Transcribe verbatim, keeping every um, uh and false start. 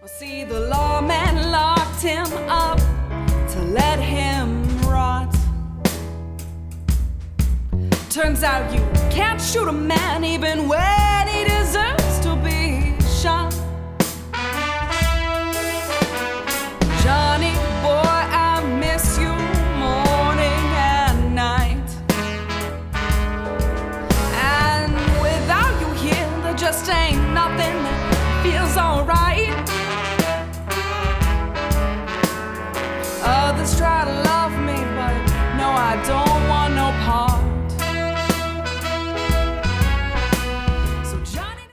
See, the lawman locked him up to let him rot. Turns out you can't shoot a man even when